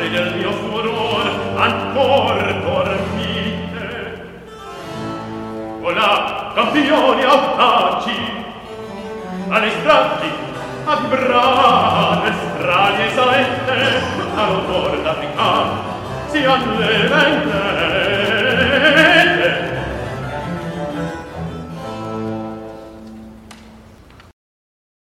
astri del mio furor ancor dormite. Olà, campioni audaci, alle strati, ad brave strali saette, all'odore d'Africa, sian le vente